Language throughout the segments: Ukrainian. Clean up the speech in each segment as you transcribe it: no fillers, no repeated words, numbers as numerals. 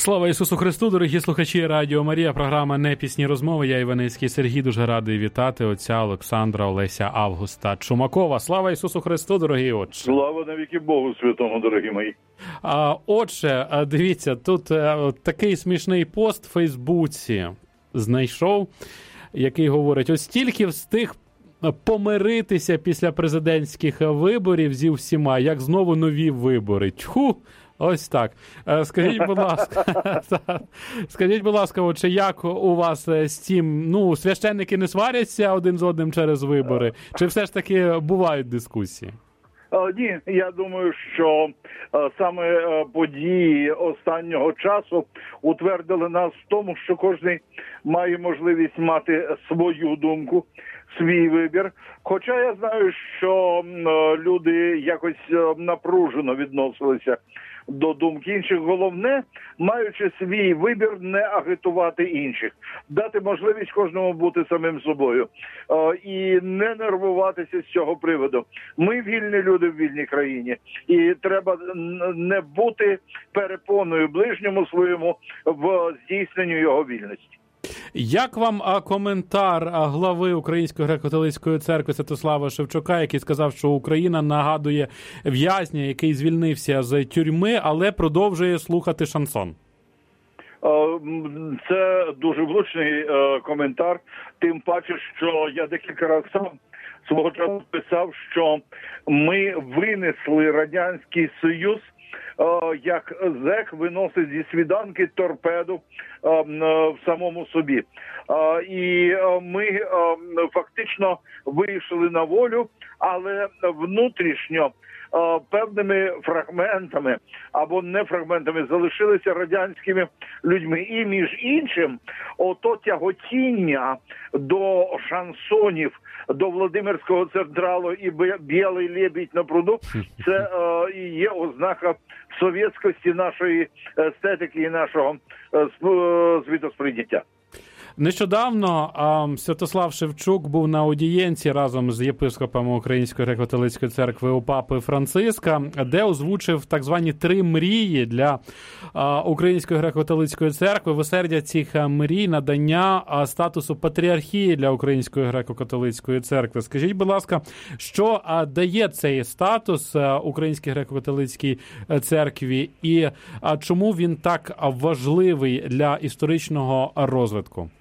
Слава Ісусу Христу, дорогі слухачі Радіо Марія, програма «Непісні розмови». Я, Іваницький Сергій, дуже радий вітати отця Олександра Олеся Августа Чумакова. Слава Ісусу Христу, дорогі отче. Слава навіки Богу Святому, дорогі мої. Отже, дивіться, тут такий смішний пост в Фейсбуці знайшов, який говорить: ось тільки встиг помиритися після президентських виборів зі всіма, як знову нові вибори. Тьху! Ось так. Скажіть, будь ласка, отже, як у вас з цим? Ну, священники не сваряться один з одним через вибори? Чи все ж таки бувають дискусії? Ні, я думаю, що саме події останнього часу утвердили нас в тому, що кожен має можливість мати свою думку, свій вибір. Хоча я знаю, що люди якось напружено відносилися до думки інших. Головне, маючи свій вибір, не агітувати інших. Дати можливість кожному бути самим собою. І не нервуватися з цього приводу. Ми вільні люди в вільній країні. І треба не бути перепоною ближньому своєму в здійсненні його вільності. Як вам коментар глави Української греко-католицької церкви Святослава Шевчука, який сказав, що Україна нагадує в'язня, який звільнився з тюрми, але продовжує слухати шансон? Це дуже влучний коментар, тим паче, що я декілька разів сам свого часу писав, що ми винесли Радянський Союз, як зек виносить зі свіданки торпеду в самому собі. І ми фактично вийшли на волю, але внутрішньо певними фрагментами або не фрагментами залишилися радянськими людьми. І між іншим, ото тяготіння до шансонів, до Володимирського централу і «Білий лебідь на пруду» – це і є ознака совєтськості нашої естетики і нашого світосприйняття. Нещодавно Святослав Шевчук був на аудієнці разом з єпископами Української греко-католицької церкви у папи Франциска, де озвучив так звані 3 мрії для Української греко-католицької церкви. В осердя цих мрій надання статусу патріархії для Української греко-католицької церкви. Скажіть, будь ласка, що дає цей статус Українській греко-католицькій церкві і чому він так важливий для історичного розвитку?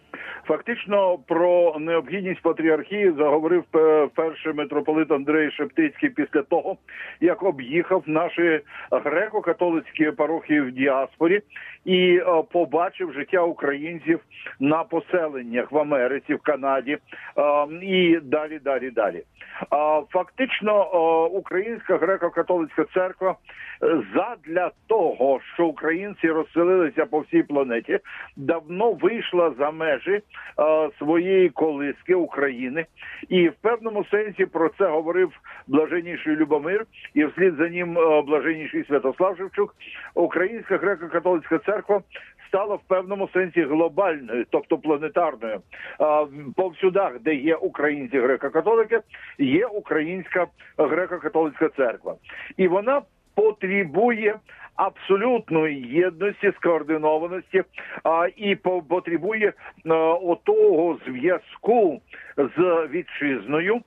Фактично про необхідність патріархії заговорив перший митрополит Андрей Шептицький після того, як об'їхав наші греко-католицькі парохії в діаспорі і побачив життя українців на поселеннях в Америці, в Канаді і далі. Фактично Українська греко-католицька церква задля того, що українці розселилися по всій планеті, давно вийшла за межі своєї колиски України. І в певному сенсі про це говорив блаженніший Любомир, і вслід за ним блаженніший Святослав Шевчук. Українська греко-католицька церква стала в певному сенсі глобальною, тобто планетарною. Повсюдах, де є українці греко-католики, є Українська греко-католицька церква. І вона потребує абсолютної єдності, скоординованості і потребує отого зв'язку з вітчизною,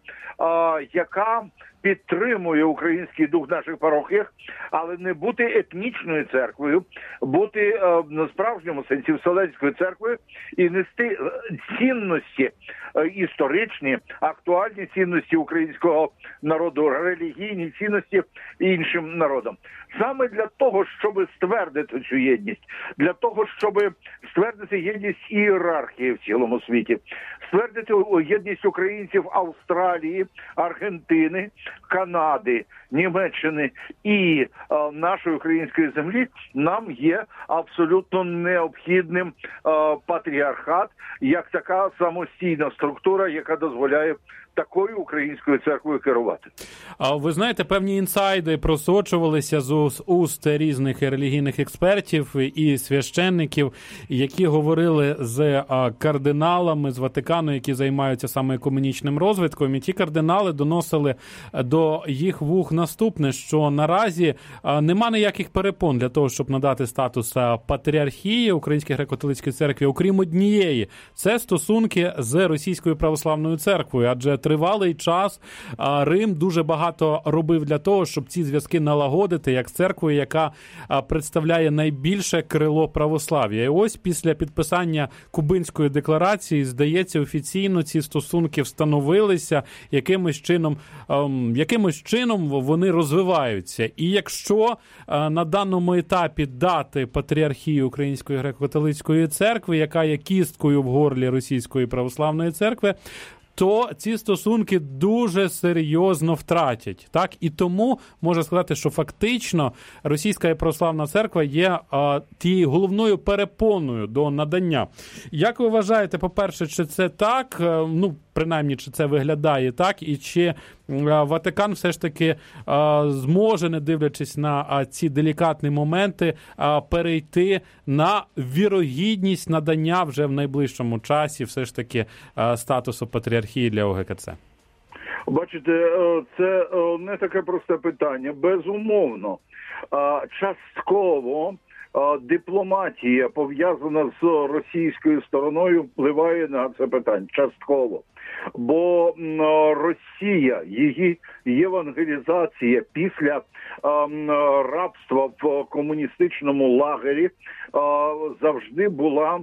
яка підтримує український дух в наших парохіях, але не бути етнічною церквою, бути на справжньому сенсі вселенською церквою і нести цінності історичні, актуальні цінності українського народу, релігійні цінності іншим народам. Саме для того, щоб ствердити цю єдність, для того, щоб ствердити єдність ієрархії в цілому світі, ствердити єдність українців Австралії, Аргентини, Канади, Німеччини і нашої української землі, нам є абсолютно необхідним патріархат, як така самостійна структура, яка дозволяє такою українською церквою керувати. А ви знаєте, певні інсайди просочувалися з уст різних релігійних експертів і священників, які говорили з кардиналами з Ватикану, які займаються саме екуменічним розвитком. І ті кардинали доносили до їх вух наступне, що наразі нема ніяких перепон для того, щоб надати статус патріархії Української греко-католицької церкви, окрім однієї. Це стосунки з Російською православною церквою, адже тривалий час Рим дуже багато робив для того, щоб ці зв'язки налагодити, як з церквою, яка представляє найбільше крило православ'я. І ось після підписання Кубинської декларації, здається, офіційно ці стосунки встановилися, якимось чином вони розвиваються. І якщо на даному етапі дати патріархію Української греко-католицької церкви, яка є кісткою в горлі Російської православної церкви, то ці стосунки дуже серйозно втратять. Так? І тому можна сказати, що фактично Російська православна церква є тією головною перепоною до надання. Як ви вважаєте, по-перше, чи це так? Ну, принаймні, чи це виглядає так? І чи Ватикан все ж таки зможе, не дивлячись на ці делікатні моменти, перейти на вірогідність надання вже в найближчому часі все ж таки статусу патріархії для ОГКЦ? Бачите, це не таке просте питання. Безумовно, частково дипломатія, пов'язана з російською стороною, впливає на це питання. Частково. Бо Росія, її євангелізація після рабства в комуністичному лагері завжди була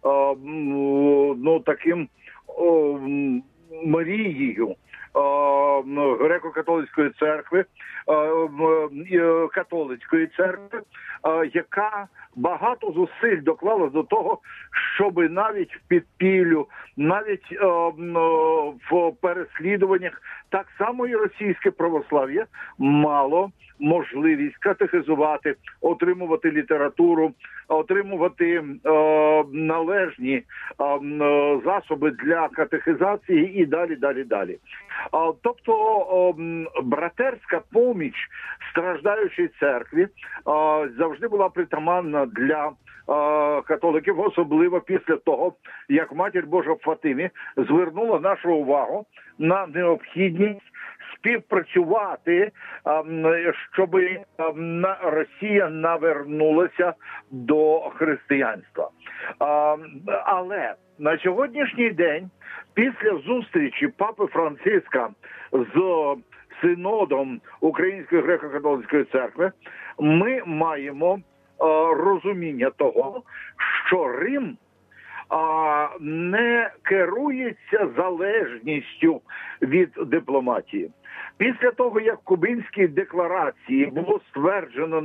таким мрією греко-католицької церкви, католицької церкви, яка багато зусиль доклала до того, щоб навіть в підпіллю, навіть в переслідуваннях, так само і російське православ'я мало можливість катехизувати, отримувати літературу, отримувати належні засоби для катехизації і далі. Тобто братерська поміч страждаючій церкві завжди була притаманна для католиків, особливо після того, як Матір Божа в Фатимі звернула нашу увагу на необхідність співпрацювати, щоб Росія навернулася до християнства. Але на сьогоднішній день, після зустрічі Папи Франциска з синодом Української греко-католицької церкви, ми маємо розуміння того, що Рим не керується залежністю від дипломатії. Після того, як в Кубинській декларації була стверджена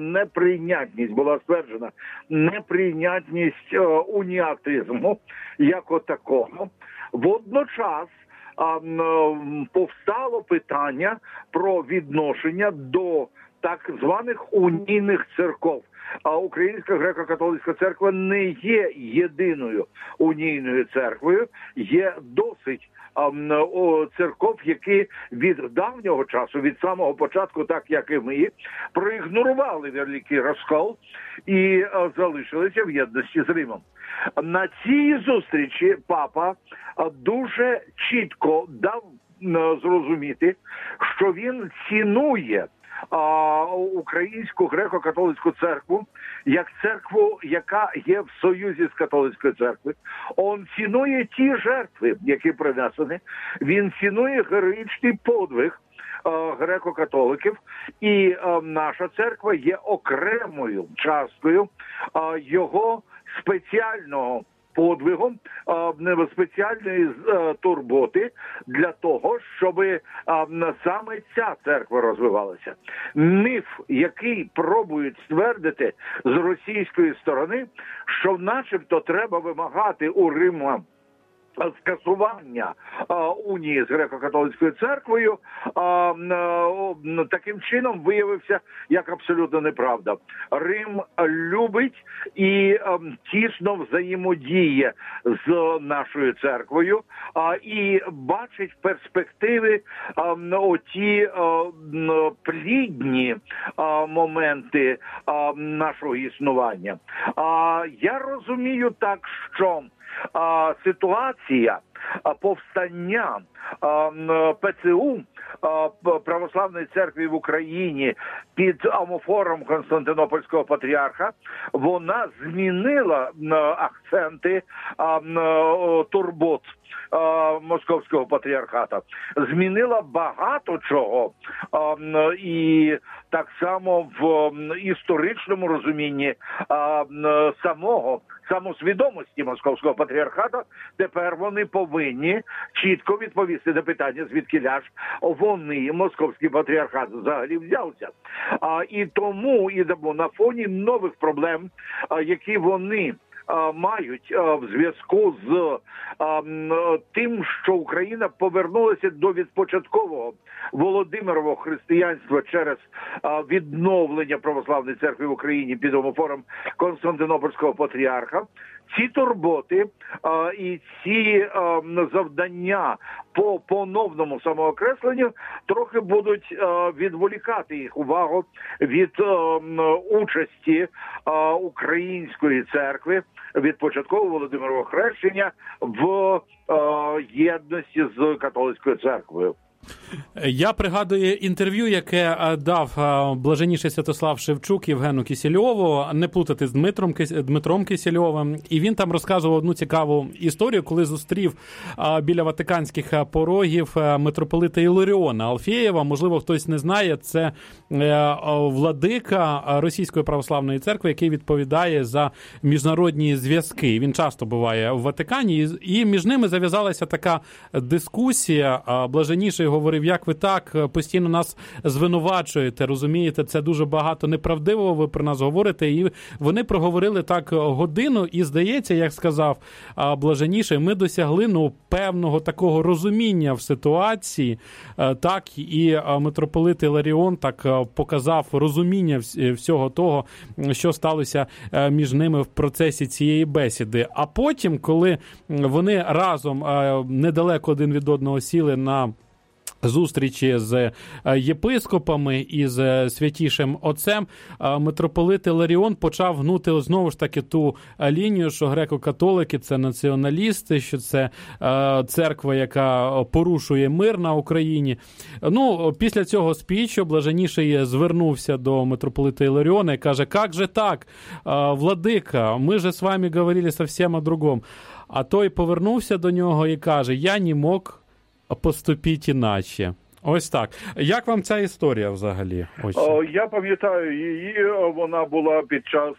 неприйнятність уніатизму як отакого, водночас повстало питання про відношення до так званих унійних церков. А Українська греко-католицька церква не є єдиною унійною церквою, є досить церков, які від давнього часу, від самого початку, так як і ми, проігнорували великий розкол і залишилися в єдності з Римом. На цій зустрічі папа дуже чітко дав зрозуміти, що він цінує Українську греко-католицьку церкву як церкву, яка є в союзі з католицькою церквою. Он цінує ті жертви, які принесені. Він цінує героїчний подвиг греко-католиків, і наша церква є окремою часткою його спеціального подвигом, спеціальної турботи для того, щоб саме ця церква розвивалася. Міф, який пробують ствердити з російської сторони, що начебто треба вимагати у Рима скасування унії з греко-католицькою церквою таким чином виявився як абсолютно неправда. Рим любить і тісно взаємодіє з нашою церквою і бачить перспективи оті плідні моменти нашого існування. Я розумію так, що ситуація повстання ПЦУ Православної церкви в Україні під амофором Константинопольського патріарха, вона змінила акценти турбот Московського патріархата. Змінила багато чого. І так само в історичному розумінні самосвідомості Московського патріархата тепер вони повинні чітко відповісти на питання, звідкиля ж вони, Московський патріархат, взагалі взявся. І тому на фоні нових проблем, які вони мають в зв'язку з тим, що Україна повернулася до відпочаткового Володимирового християнства через відновлення православної церкви в Україні під амофором Константинопольського патріарха. Ці турботи і ці завдання по поновному самоокресленню трохи будуть відволікати їх увагу від участі української церкви від початкового Володимирового хрещення в єдності з католицькою церквою. Я пригадую інтерв'ю, яке дав блаженніший Святослав Шевчук Євгену Кісельову, не плутати з Дмитром Кісельовим. І він там розказував одну цікаву історію, коли зустрів біля ватиканських порогів митрополита Іларіона Алфєєва. Можливо, хтось не знає, це владика Російської православної церкви, який відповідає за міжнародні зв'язки. Він часто буває в Ватикані, і між ними зав'язалася така дискусія. Блаженніший говорив, як ви так постійно нас звинувачуєте, розумієте, це дуже багато неправдивого ви про нас говорите. І вони проговорили так годину, і здається, як сказав блаженніший, ми досягли певного такого розуміння в ситуації, так, і митрополит Іларіон так показав розуміння всього того, що сталося між ними в процесі цієї бесіди. А потім, коли вони разом недалеко один від одного сіли на зустрічі з єпископами і з Святішим Отцем, митрополит Іларіон почав гнути знову ж таки ту лінію, що греко-католики – це націоналісти, що це церква, яка порушує мир на Україні. Після цього спічу блаженніший звернувся до митрополита Іларіона і каже, «Как же так, владика, ми же з вами говорили совсем о другом». А той повернувся до нього і каже, «Я не мог поступіть іначе». Ось так. Як вам ця історія взагалі? Я пам'ятаю її, вона була під час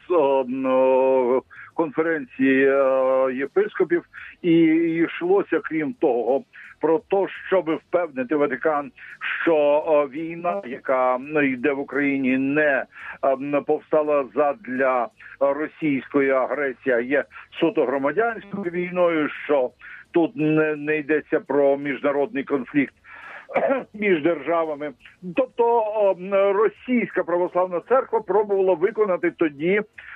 конференції єпископів, і йшлося, крім того, про те, щоб впевнити Ватикан, що війна, яка йде в Україні, не повстала задля російської агресії, а є суто громадянською війною, що тут не йдеться про міжнародний конфлікт між державами. Тобто Російська православна церква пробувала виконати тоді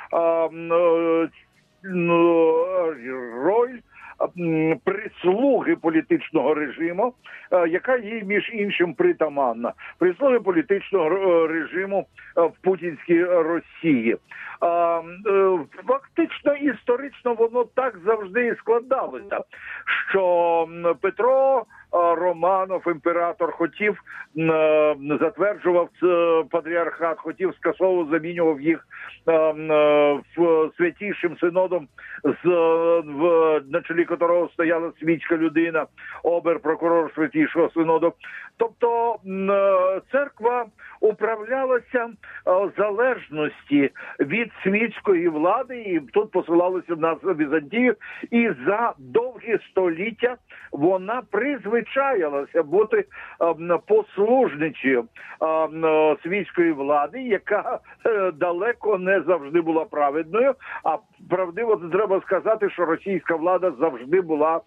роль прислуги політичного режиму, яка їй, між іншим, притаманна. Прислуги політичного режиму в путінській Росії. Фактично, історично воно так завжди і складалося, що Петро Романов, імператор, затверджував патріархат, скасовував, замінював їх святішим синодом, на чолі котрого стояла світська людина, обер-прокурор святішого синоду. Тобто церква управлялася в залежності від світської влади, і тут посилалося на Візантію, і за довгі століття вона призвицька звичаїлася бути послужницею світської влади, яка далеко не завжди була праведною, а правдиво треба сказати, що російська влада завжди була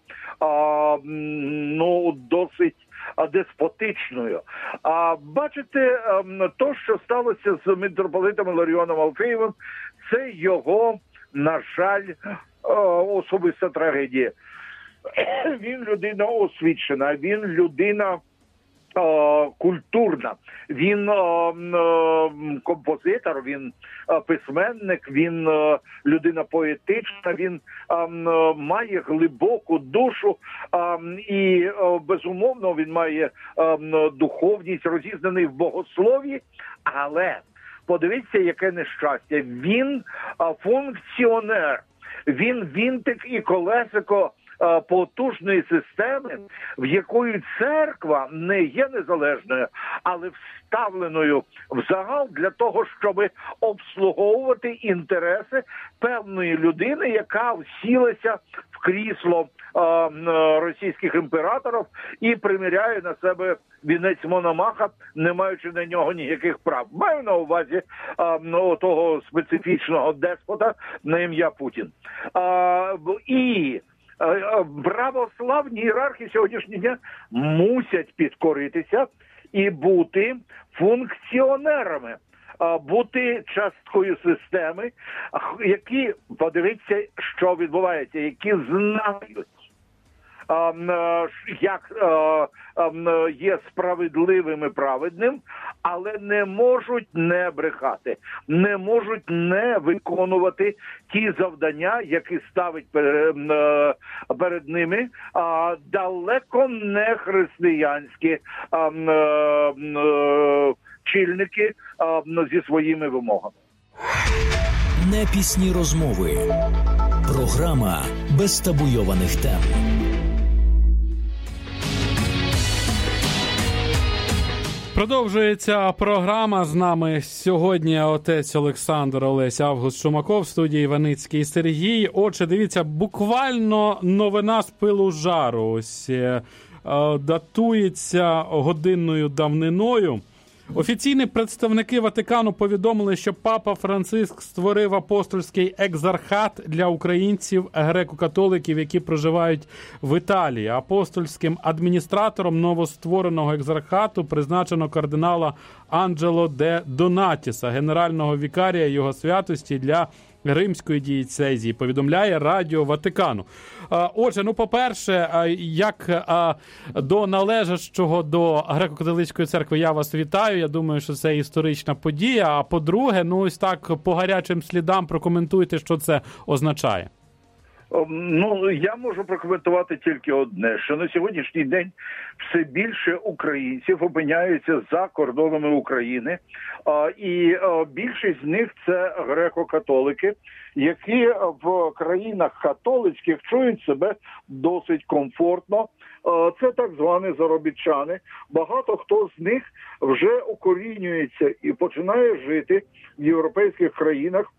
досить деспотичною. А бачите, то, що сталося з митрополитом Іларіоном Алфеєвим, це його, на жаль, особиста трагедія. Він людина освічена, він людина культурна, він композитор, він письменник, він людина поетична, він має глибоку душу і, безумовно, він має духовність, розізнаний в богослов'ї, але подивіться, яке нещастя. Він функціонер, він вінтик і колесико потужної системи, в якої церква не є незалежною, але вставленою в загал для того, щоб обслуговувати інтереси певної людини, яка всілася в крісло російських імператорів і приміряє на себе вінець Мономаха, не маючи на нього ніяких прав. Маю на увазі того специфічного деспота на ім'я Путін. І православні ієрархи сьогоднішнього дня мусять підкоритися і бути функціонерами, бути часткою системи, які, подивіться, що відбувається, які знають, як є справедливим і праведним, але не можуть не брехати, не можуть не виконувати ті завдання, які ставить перед ними далеко не християнські чільники зі своїми вимогами. Не пісні розмови. Програма без табуйованих тем. Продовжується програма. З нами сьогодні отець Олександр, Олесь, Август Шумаков, в студії Іваницький Сергій. Отже, дивіться, буквально новина з пилу з жару. Ось датується годинною давниною. Офіційні представники Ватикану повідомили, що папа Франциск створив апостольський екзархат для українців, греко-католиків, які проживають в Італії. Апостольським адміністратором новоствореного екзархату призначено кардинала Анджело де Донатіса, генерального вікарія Його святості для Римської дієцезії, повідомляє Радіо Ватикану. Отже, по-перше, як до належащого до греко-католицької церкви я вас вітаю. Я думаю, що це історична подія. А по-друге, ось так по гарячим слідам прокоментуйте, що це означає. Я можу прокоментувати тільки одне, що на сьогоднішній день все більше українців опиняються за кордонами України, і більшість з них це греко-католики, які в країнах католицьких чують себе досить комфортно. Це так звані заробітчани. Багато хто з них вже укорінюється і починає жити в європейських країнах.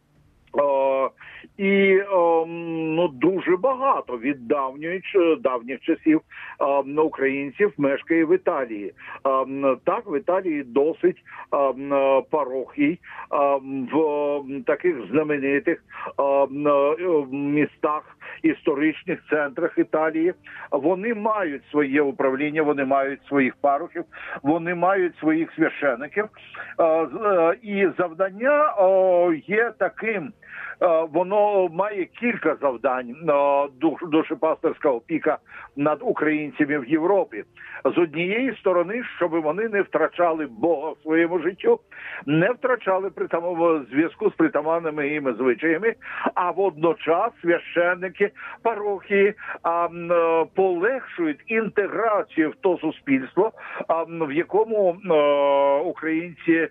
І дуже багато від давніх часів українців мешкає в Італії. Так, в Італії досить парохій в таких знаменитих містах, історичних центрах Італії. Вони мають своє управління, вони мають своїх парохів, вони мають своїх священиків. І завдання є таким. Воно має кілька завдань душепастерська опіка над українцями в Європі. З однієї сторони, щоб вони не втрачали Бога в своєму життю, не втрачали в зв'язку з притаманними їм звичаями, а водночас священники, парохії полегшують інтеграцію в то суспільство, в якому українці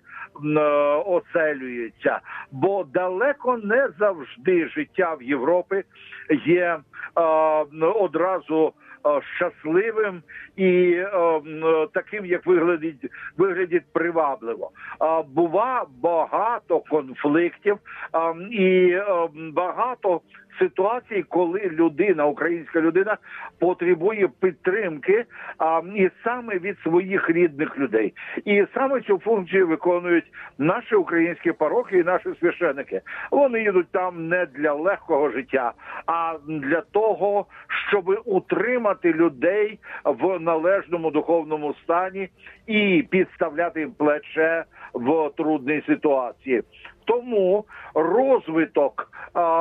оселюються. Бо далеко не завжди життя в Європі є одразу щасливим і таким, як виглядить привабливо. Бува багато конфліктів і багато ситуацій, коли людина, українська людина, потребує підтримки і саме від своїх рідних людей. І саме цю функцію виконують наші українські парохи і наші священики. Вони їдуть там не для легкого життя, а для того, щоб утримати людей в належному духовному стані і підставляти їм плече в трудній ситуації. Тому розвиток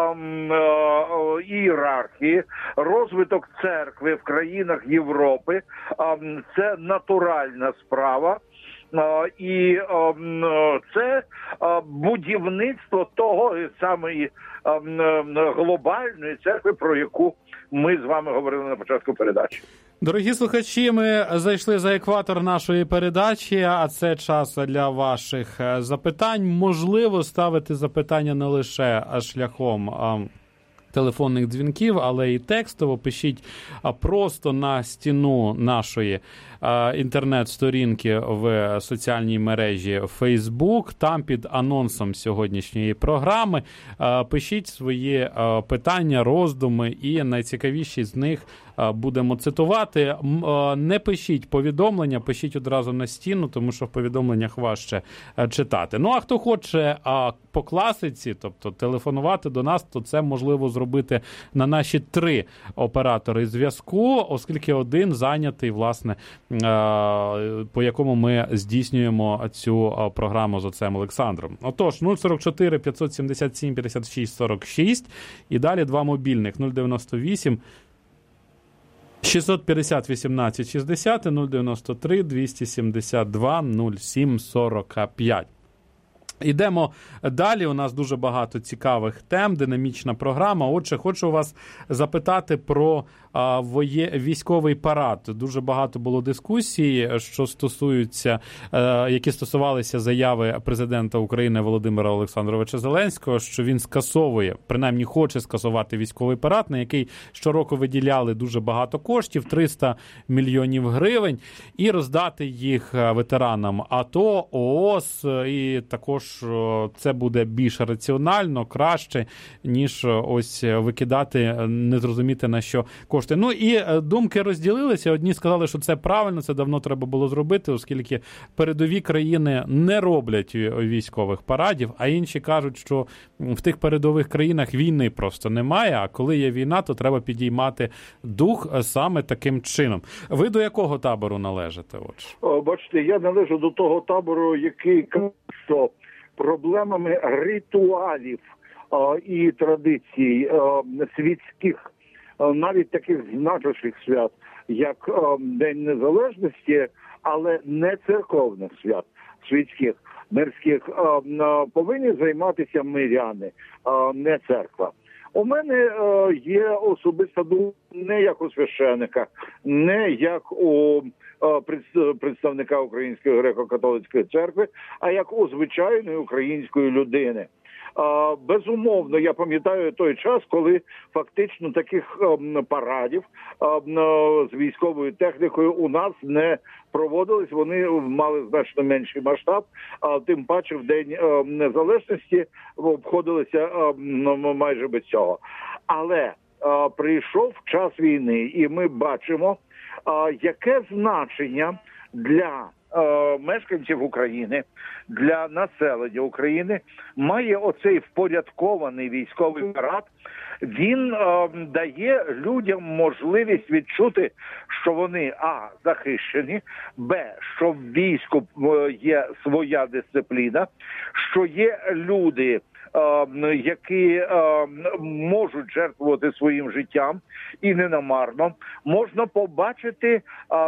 ієрархії, розвиток церкви в країнах Європи – це натуральна справа. І це будівництво того самої глобальної церкви, про яку ми з вами говорили на початку передачі. Дорогі слухачі, ми зайшли за екватор нашої передачі, а це час для ваших запитань. Можливо, ставити запитання не лише шляхом телефонних дзвінків, але і текстово. Пишіть просто на стіну нашої інтернет-сторінки в соціальній мережі Facebook. Там під анонсом сьогоднішньої програми пишіть свої питання, роздуми, і найцікавіші з них будемо цитувати. Не пишіть повідомлення, пишіть одразу на стіну, тому що в повідомленнях важче читати. Ну, а хто хоче по класиці, тобто телефонувати до нас, то це можливо зробити на наші 3 оператори зв'язку, оскільки один зайнятий, власне, по якому ми здійснюємо цю програму з отцем Олександром. Отож, 044 577 56 46 і далі 2 мобільних 098 650 18 60 і 093 272 07 45. Ідемо далі, у нас дуже багато цікавих тем, динамічна програма. Отже, хочу вас запитати про військовий парад. Дуже багато було дискусій, які стосувалися заяви президента України Володимира Олександровича Зеленського, що він скасовує, принаймні хоче скасувати військовий парад, на який щороку виділяли дуже багато коштів, 300 мільйонів гривень, і роздати їх ветеранам АТО, ООС, і також це буде більш раціонально, краще, ніж ось викидати, не зрозуміти на що кошти. Ну і думки розділилися. Одні сказали, що це правильно, це давно треба було зробити, оскільки передові країни не роблять військових парадів, а інші кажуть, що в тих передових країнах війни просто немає, а коли є війна, то треба підіймати дух саме таким чином. Ви до якого табору належите? Бачите, я належу до того табору, який каже, що проблемами ритуалів і традицій світських, навіть таких значущих свят, як День Незалежності, але не церковних свят світських, мирських, повинні займатися миряни, не церква. У мене є особиста думка не як у священика, не як у представника Української греко-католицької церкви, а як у звичайної української людини. Безумовно, я пам'ятаю той час, коли фактично таких парадів з військовою технікою у нас не проводились, вони мали значно менший масштаб, а тим паче в День Незалежності обходилися майже без цього. Але прийшов час війни, і ми бачимо, яке значення для мешканців України, для населення України має оцей впорядкований військовий парад. Він дає людям можливість відчути, що вони захищені, що в війську є своя дисципліна, що є люди, які можуть жертвувати своїм життям і не намарно. Можна побачити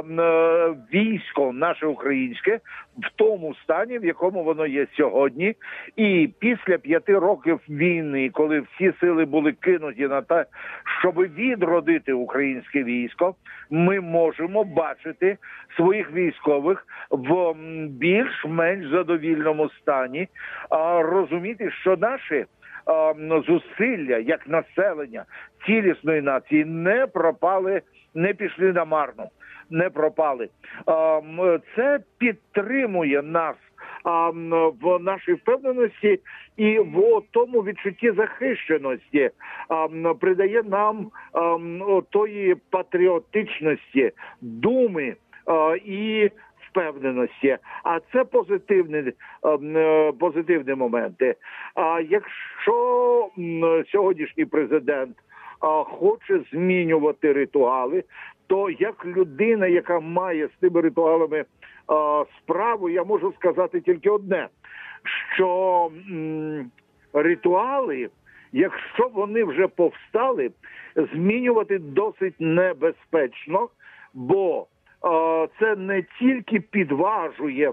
військо наше українське в тому стані, в якому воно є сьогодні. І після 5 років війни, коли всі сили були кинуті на те, щоб відродити українське військо, ми можемо бачити своїх військових в більш-менш задовільному стані, розуміти, що наші зусилля як населення цілісної нації не пропали, не пішли намарно, не пропали. Це підтримує нас в нашій впевненості і в тому відчутті захищеності, придає нам тої патріотичності, думи і впевненості. А це позитивні моменти. А якщо сьогоднішній президент хоче змінювати ритуали, то як людина, яка має з тими ритуалами справу, я можу сказати тільки одне, що ритуали, якщо вони вже повстали, змінювати досить небезпечно, бо це не тільки підважує,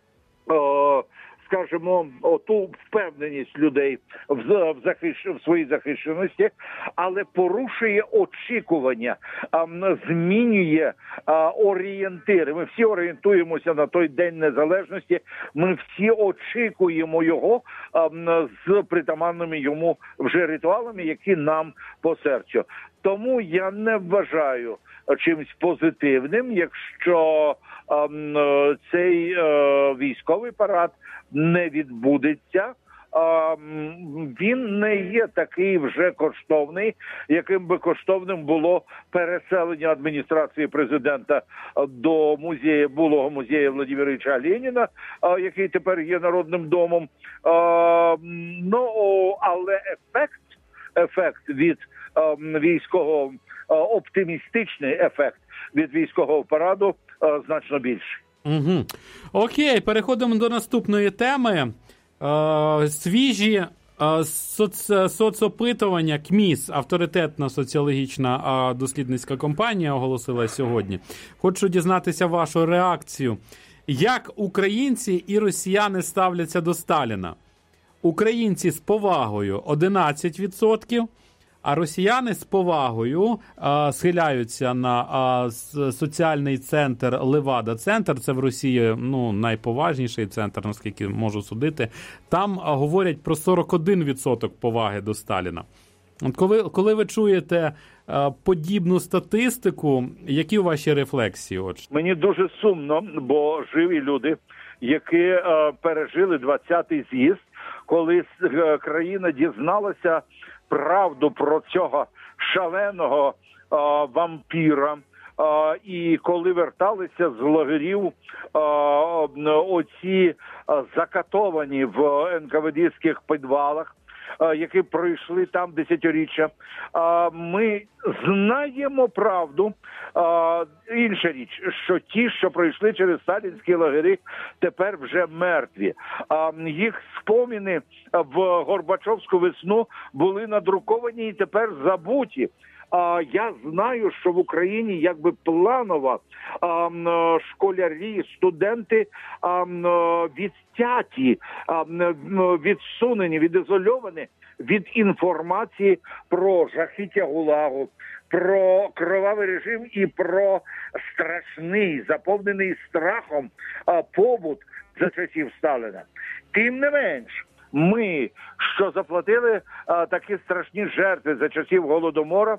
скажімо, ту впевненість людей в своїй захищеності, але порушує очікування, змінює орієнтири. Ми всі орієнтуємося на той День Незалежності, ми всі очікуємо його з притаманними йому вже ритуалами, які нам по серцю. Тому я не вважаю чимось позитивним, якщо цей військовий парад не відбудеться. Він не є такий вже коштовний, яким би коштовним було переселення адміністрації президента до музею, булого музею Владимира Ілліча Леніна, який тепер є Народним домом. Але ефект від військового, оптимістичний ефект від військового параду значно більший. Угу. Окей, переходимо до наступної теми. Свіжі соцопитування КМІС, авторитетна соціологічна дослідницька компанія, оголосила сьогодні. Хочу дізнатися вашу реакцію. Як українці і росіяни ставляться до Сталіна? Українці з повагою 11%, а росіяни з повагою схиляються на соціальний центр Левада-центр. Це в Росії найповажніший центр, наскільки можу судити. Там говорять про 41% поваги до Сталіна. От коли ви чуєте подібну статистику, які ваші рефлексії? Мені дуже сумно, бо живі люди, які пережили 20-й з'їзд, коли країна дізналася правду про цього шаленого вампіра, і коли верталися з лагерів оці закатовані в НКВД-ських підвалах, які пройшли там десятиріччя, ми знаємо правду. Інша річ, що ті, що пройшли через сталінські лагері, тепер вже мертві. Їх споміни в Горбачовську весну були надруковані і тепер забуті. Я знаю, що в Україні якби планово школярі, студенти відтяті, відсунені, відізольовані від інформації про жахіття ГУЛАГу, про кровавий режим і про страшний, заповнений страхом побут за часів Сталіна. Тим не менш, ми, що заплатили такі страшні жертви за часів Голодомора,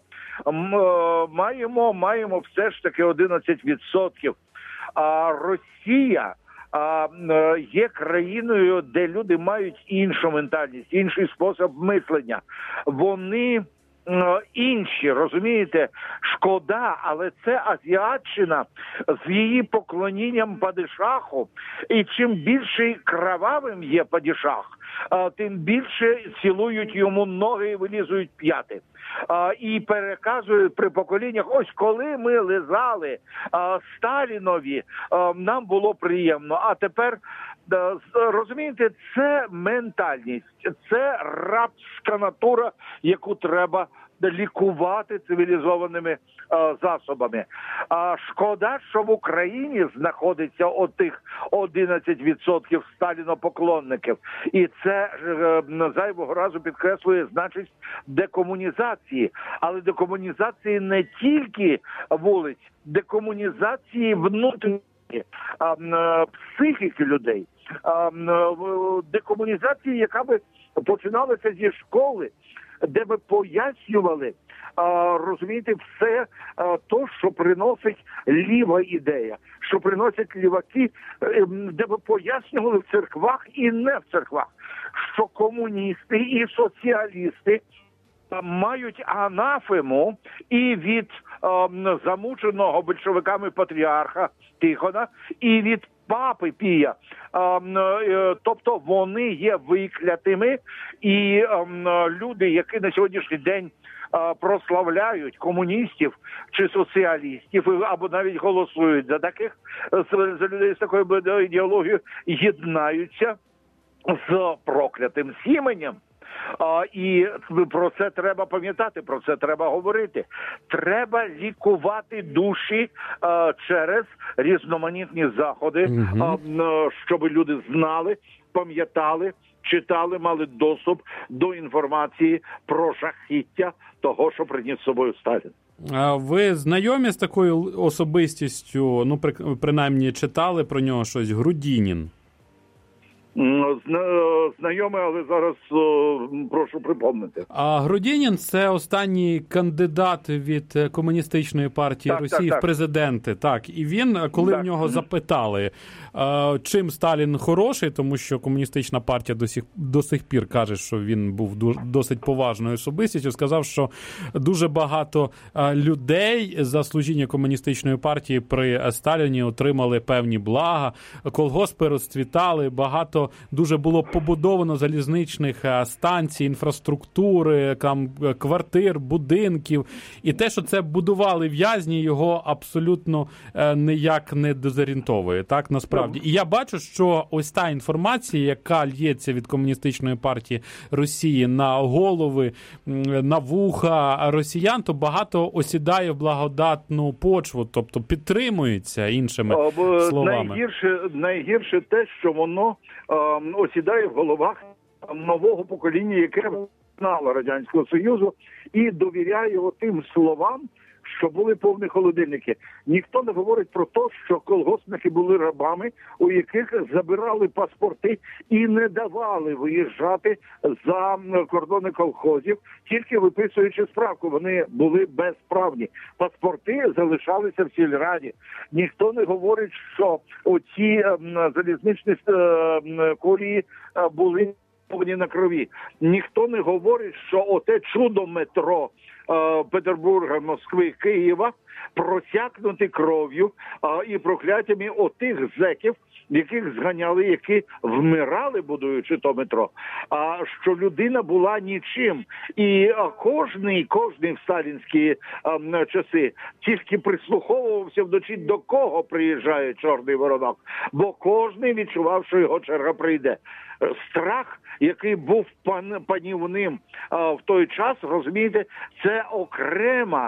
маємо все ж таки 11%. А Росія є країною, де люди мають іншу ментальність, інший спосіб мислення. Вони інші, розумієте, шкода, але це азіатчина з її поклонінням падишаху. І чим більше кровавим є падишах, тим більше цілують йому ноги і вилізують п'яти. І переказують при поколіннях, ось коли ми лизали Сталінові, нам було приємно, а тепер, розумієте, це ментальність, це рабська натура, яку треба лікувати цивілізованими засобами. Шкода, що в Україні знаходиться отих 11% сталінопоклонників. І це зайвого разу підкреслює значність декомунізації. Але декомунізації не тільки вулиць, декомунізації внутрішньої психіки людей. Декомунізації, яка би починалося зі школи, де ми пояснювали, розумієте, все то, що приносить ліва ідея, що приносять ліваки, де ми пояснювали в церквах і не в церквах, що комуністи і соціалісти мають анафему і від замученого большевиками патріарха Тихона, і від папи Пія. Тобто вони є виклятими, і люди, які на сьогоднішній день прославляють комуністів чи соціалістів, або навіть голосують за таких, за людей з такою ідеологією, єднаються з проклятим сіменем. І про це треба пам'ятати, про це треба говорити. Треба лікувати душі через різноманітні заходи, щоб люди знали, пам'ятали, читали, мали доступ до інформації про жахіття того, що приніс з собою Сталін. Ви знайомі з такою особистістю, ну, принаймні читали про нього щось, Грудінін? Знайомий, але зараз прошу припомнити. Грудінін – це останній кандидат від Комуністичної партії Росії в президенти. Так, і він, коли в нього запитали, чим Сталін хороший, тому що Комуністична партія до сих пір каже, що він був досить поважною особистістю, сказав, що дуже багато людей за служіння Комуністичної партії при Сталіні отримали певні блага, колгоспи розцвітали, дуже було побудовано залізничних станцій, інфраструктури, квартир, будинків. І те, що це будували в'язні, його абсолютно ніяк не дезорієнтовує, так, насправді. І я бачу, що ось та інформація, яка лється від Комуністичної партії Росії на голови, на вуха росіян, то багато осідає в благодатну почву, тобто підтримується, іншими словами. Найгірше те, що воно осідає в головах нового покоління, яке знало Радянського Союзу, і довіряє тим словам, що були повні холодильники. Ніхто не говорить про те, що колгоспники були рабами, у яких забирали паспорти і не давали виїжджати за кордони колхозів, тільки виписуючи справку. Вони були безправні. Паспорти залишалися в сільраді. Ніхто не говорить, що оці залізничні колії були повні на крові. Ніхто не говорить, що оте чудо метро Петербурга, Москви, Києва просякнути кров'ю і прокляттями отих зеків, яких зганяли, які вмирали, будуючи то метро, а що людина була нічим. І кожний в сталінські часи тільки прислуховувався вночі, до кого приїжджає Чорний Воронок, бо кожний відчував, що його черга прийде. Страх, який був панівним в той час, розумієте, це окрема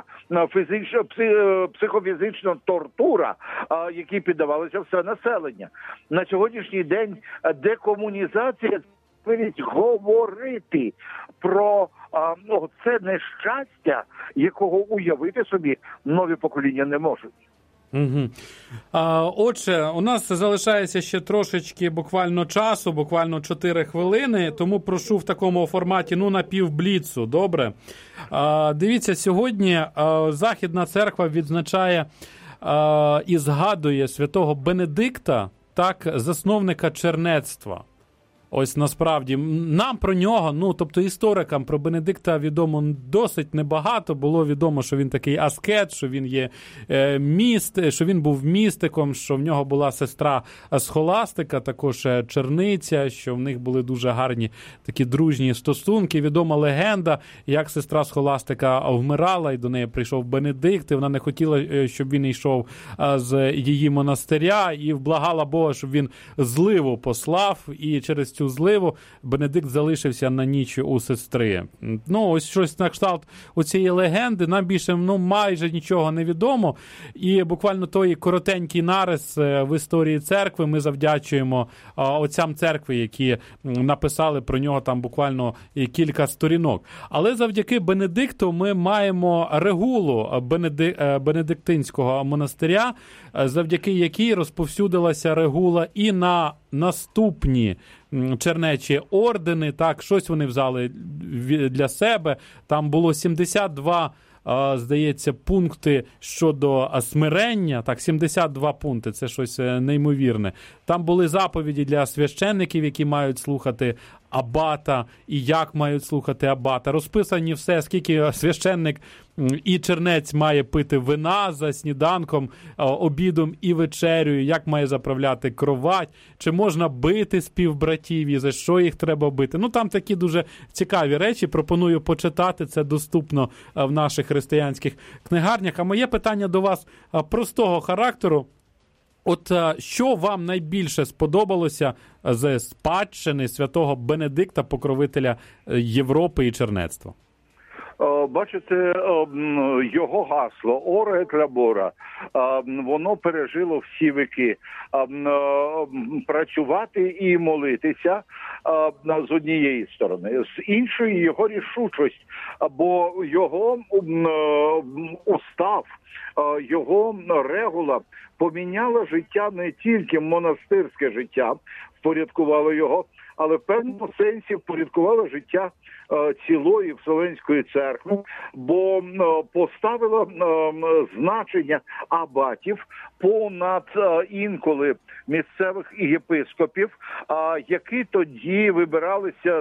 психофізична тортура, якій піддавалося все населення. На сьогоднішній день декомунізація – говорити про це нещастя, якого уявити собі нові покоління не можуть. Угу. Отже, у нас залишається ще трошечки буквально часу, буквально 4 хвилини, тому прошу в такому форматі, на півбліцу, добре? Дивіться, сьогодні Західна церква відзначає і згадує святого Бенедикта, так, засновника чернецтва. Ось насправді, нам про нього, тобто історикам про Бенедикта відомо досить небагато. Було відомо, що він такий аскет, що він є що він був містиком, що в нього була сестра Схоластика, також черниця, що в них були дуже гарні такі дружні стосунки. Відома легенда, як сестра Схоластика вмирала, і до неї прийшов Бенедикт, і вона не хотіла, щоб він йшов з її монастиря, і вблагала Бога, щоб він зливу послав, і через цю зливу Бенедикт залишився на ніч у сестри. Ось щось на кшталт у цієї легенди. Нам більше, майже нічого не відомо. І буквально той коротенький нарис в історії церкви ми завдячуємо отцям церкви, які написали про нього там буквально кілька сторінок. Але завдяки Бенедикту ми маємо регулу Бенедиктинського монастиря, завдяки якій розповсюдилася регула і на наступні чернечі ордени, так, щось вони взяли для себе. Там було 72 здається, пункти щодо смирення, так, 72 пункти, це щось неймовірне. Там були заповіді для священників, які мають слухати абата, і як мають слухати абата. Розписані все, скільки священник і чернець має пити вина за сніданком, обідом і вечерю, як має заправляти кровать, чи можна бити співбратів і за що їх треба бити. Ну, там такі дуже цікаві речі, пропоную почитати, це доступно в наших християнських книгарнях. А моє питання до вас простого характеру. От що вам найбільше сподобалося з спадщини святого Бенедикта, покровителя Європи і чернецтва? Бачите, його гасло «Ора ет лабора», воно пережило всі віки. Працювати і молитися з однієї сторони, з іншої його рішучість, бо його устав, його регула поміняла життя, не тільки монастирське життя впорядкувало його, але в певному сенсі впорядкувало життя цілої Вселенської церкви, бо поставило значення абатів понад інколи місцевих єпископів, які тоді вибиралися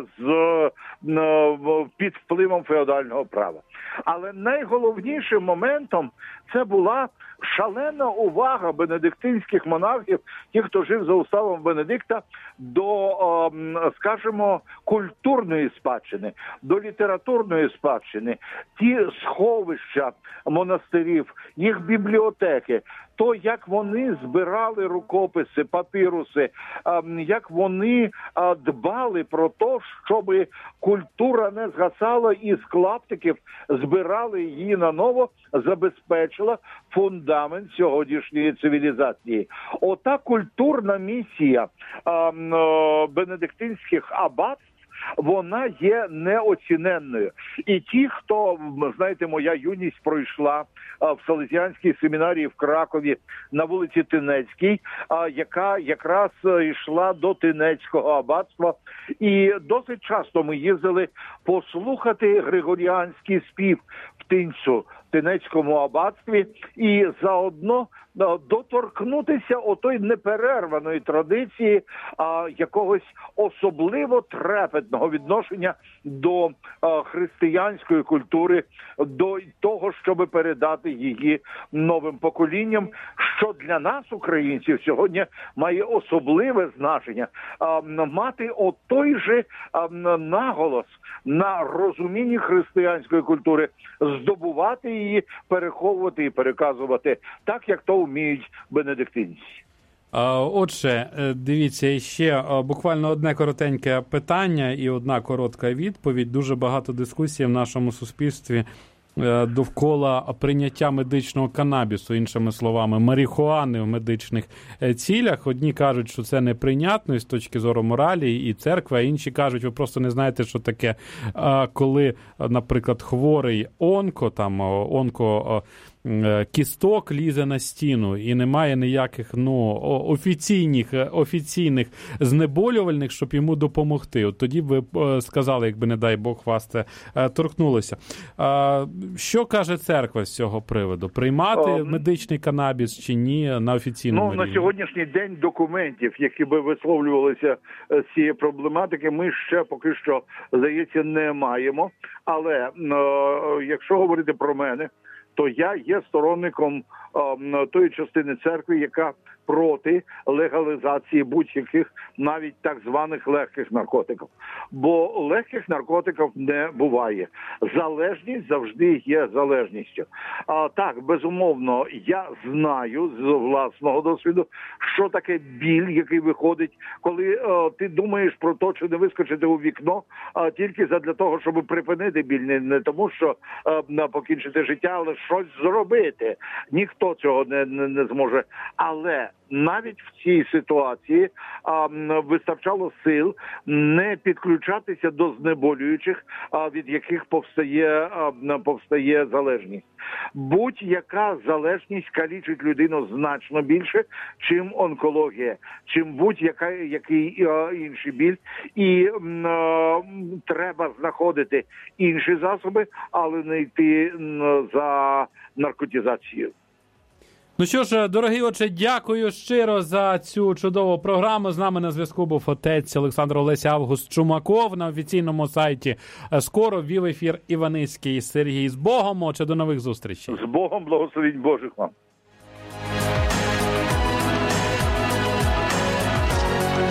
під впливом феодального права. Але найголовнішим моментом це була шалена увага бенедиктинських монархів, тих, хто жив за уставом Бенедикта, до, скажімо, культурної спадщини, до літературної спадщини. Ті сховища монастирів, їх бібліотеки, то, як вони збирали рукописи, папіруси, як вони дбали про те, щоб культура не згасала і з клаптиків збирали її наново, забезпечила фундамент сьогоднішньої цивілізації. Ота культурна місія бенедиктинських аббатств, вона є неоціненною. І ті, хто, знаєте, моя юність пройшла в Салезіанській семінарії в Кракові на вулиці Тинецькій, яка якраз йшла до Тинецького аббатства. І досить часто ми їздили послухати григоріанський спів в Тинцю, Тинецькому аббатстві, і заодно доторкнутися отої неперерваної традиції якогось особливо трепетного відношення до християнської культури, до того, щоб передати її новим поколінням, що для нас, українців, сьогодні має особливе значення. Мати отой же наголос на розумінні християнської культури, здобувати її, переховувати і переказувати так, як то вміють бенедиктинці. Отже, дивіться, ще буквально одне коротеньке питання і одна коротка відповідь. Дуже багато дискусій в нашому суспільстві довкола прийняття медичного канабісу, іншими словами, марихуани в медичних цілях. Одні кажуть, що це неприйнятно з точки зору моралі і церкви, а інші кажуть, ви просто не знаєте, що таке, коли, наприклад, хворий кісток лізе на стіну і немає ніяких офіційних знеболювальних, щоб йому допомогти. От тоді б ви сказали, якби, не дай Бог, вас це торкнулося. Що каже церква з цього приводу? Приймати медичний канабіс чи ні на офіційному рівні? На сьогоднішній день документів, які би висловлювалися з цієї проблематики, ми ще поки що, здається, не маємо. Але якщо говорити про мене, то я є сторонником тої частини церкви, яка проти легалізації будь-яких навіть так званих легких наркотиків. Бо легких наркотиків не буває. Залежність завжди є залежністю. Так, безумовно, я знаю з власного досвіду, що таке біль, який виходить, коли ти думаєш про те, чи не вискочити у вікно, тільки задля того, щоб припинити біль. Не тому, що покінчити життя, але щось зробити. Ніхто цього не зможе. Але навіть в цій ситуації вистачало сил не підключатися до знеболюючих, від яких повстає залежність. Будь-яка залежність калічить людину значно більше, чим онкологія, чим будь-який інший біль. І треба знаходити інші засоби, але не йти за наркотизацією. Ну що ж, дорогі отче, дякую щиро за цю чудову програму. З нами на зв'язку був отець Олександр Олеся Август Чумаков на офіційному сайті. Скоро вів ефір Іваницький Сергій. З Богом, отче, до нових зустрічей. З Богом, благословінь Божих вам.